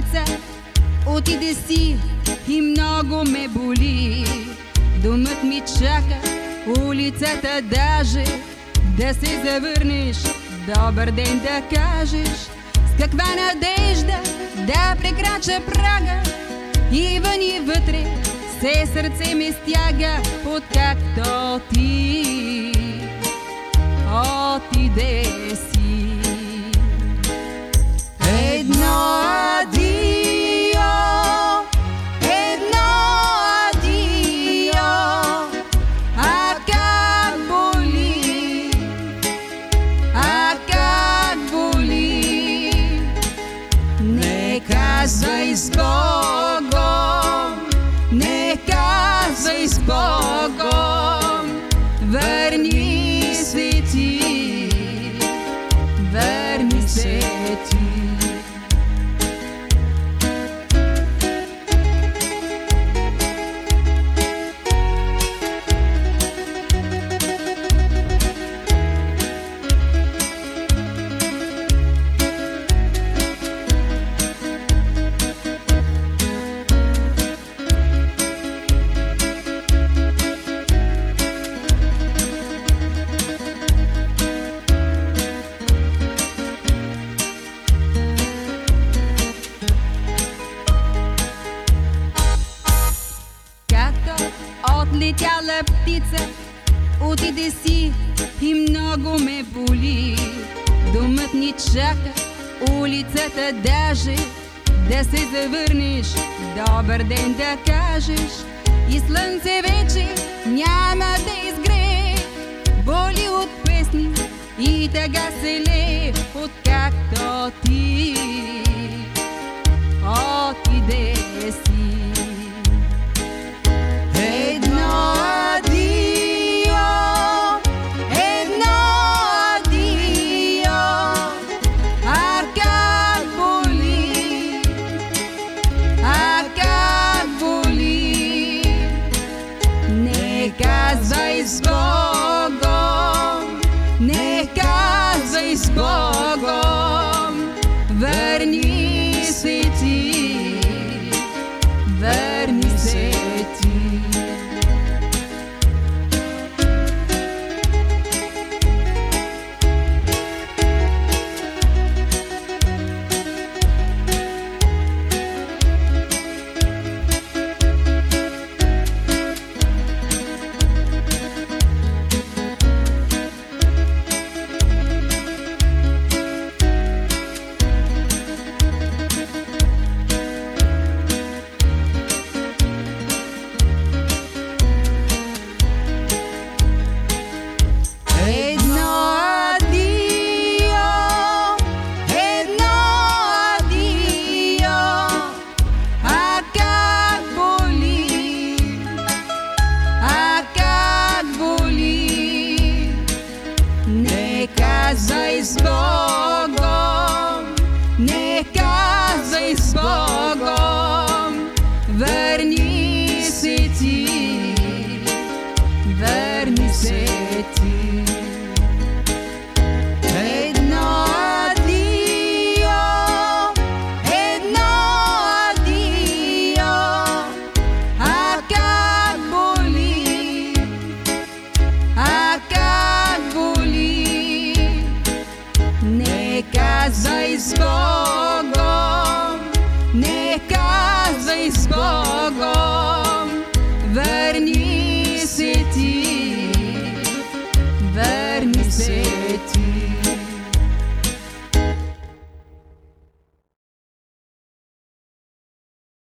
птица, отиде си и много ме боли. Домът ми чака, улицата даже, да се завърнеш, добър ден да кажеш. С каква надежда да прекрача прага, и вън и вътре все сърце ме стяга, откакто ти отиде си. Едно адио, едно адио, а как боли, а как боли. Не казвай с Богом, не казвай с Богом, върни се ти, върни се ти. Отлетяла птица, отиде си и много ме боли. Домът ни чака, улицата даже, да се завърнеш, добър ден да кажеш. И слънце вече няма да изгрее, боли от песни и тъга се лее, откакто ти отиде си. Едно адио, едно адио, а как боли, а как боли. Не казвай с Богом, не казвай с Богом, върни се ти, върни се ти. Не казвай с Богом, не казвай с Богом, върни се ти, върни се ти. Едно адио, едно адио, а как боли, а как боли. Не казвай с Богом, не казвай с Богом, върни се ти, върни се ти.